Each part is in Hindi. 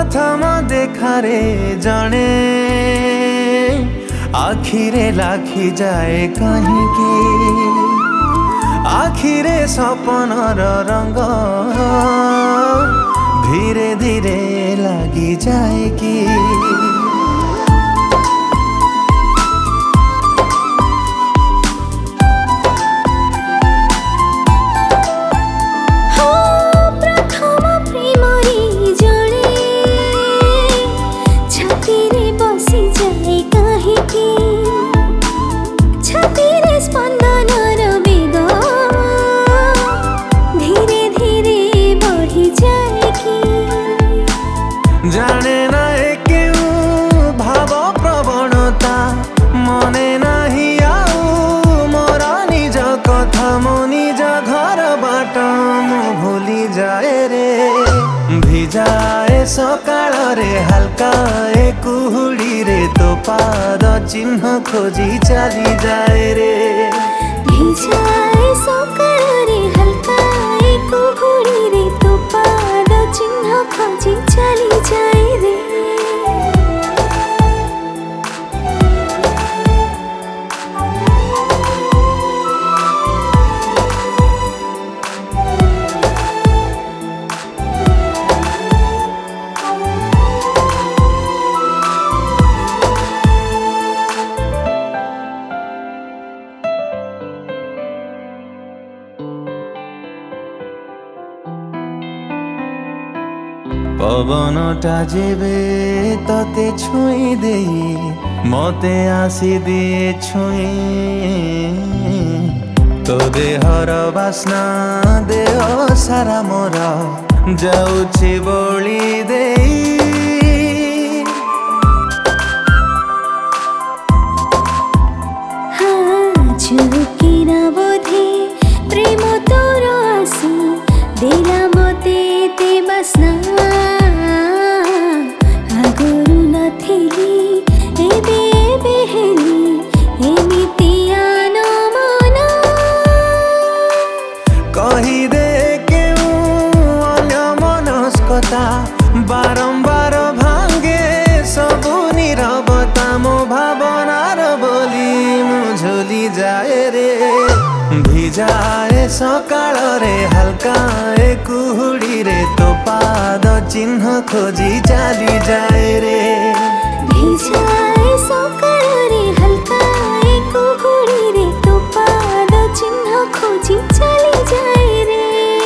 प्रथम देखारे जणे आखिरे लाखी जाए कहीं आखिरे सपनर रंग धीरे धीरे लगी जाए कि जाने ना क्यों भाव प्रवणता मने नहीं आऊ मोरा निज कथा मो निज घर बाट मु भूली जाए रे भिजाए सकाळ रे हल्का ए कुहुड़ी रे तो पाद चिन्ह खोजी चली जाए रे भिजाए सकाळ रे हल्का ए कुहुड़ी रे तो पाद चिन्ह खोजी चली जाए रे पवनटा जेबे तते छुई दे मते आसी दिए छुई तो देहर बास्ना देह सारा मोर जाउछि बोली दे झुकिना बोधे प्रेम तोर आसी देला मते ते बास्ना आगुरु नथिली एबे एबे हेली एमिति आन मन कही दे क्यों अन्य मनस्कता बारंबार भांगे सबु नीरवता मो भावनार बोली मुझुली जाए रे भिजाए सकाळ रे हल्का ए कुहुड़ी रे तो पाद चिन्ह खोजी चली जाए रे भिजाए सकाळ रे हल्का ए कुहुड़ी रे तो पाद चिन्ह खोजी चली जाए रे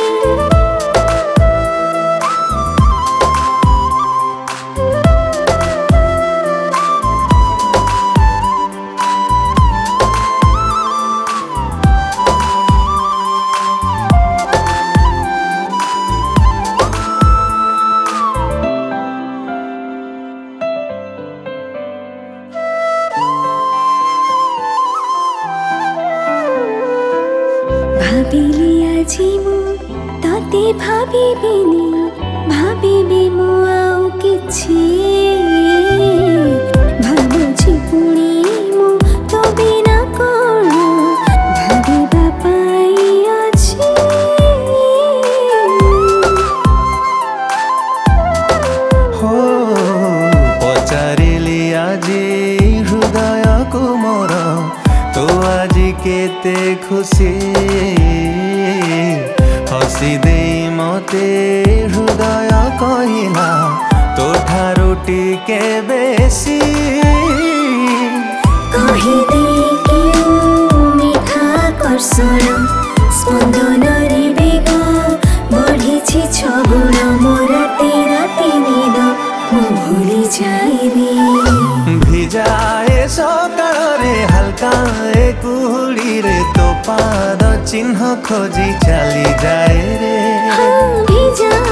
भाबिली आजी मु तते भाबिबिनी भाबिबि मु आउ किछि भाबुछि पुणी मु तो बिना कोण भाबिबा पाई अछि हो पचारिली आजी हृदय को मोर तो आजी केते खुशी हसी दे मते हृदय कहिला तो ठारू टिके बेसी कहि दे मिठा कर्षण स्पंदन रे बेग बढ़िछि छगुण मो राति राति निद मु भूली जाइबी भिजाए सकाळ रे हल्का ए कुहुड़ी रे तो पाद चिन्ह खोजी चली जाए रे भिजा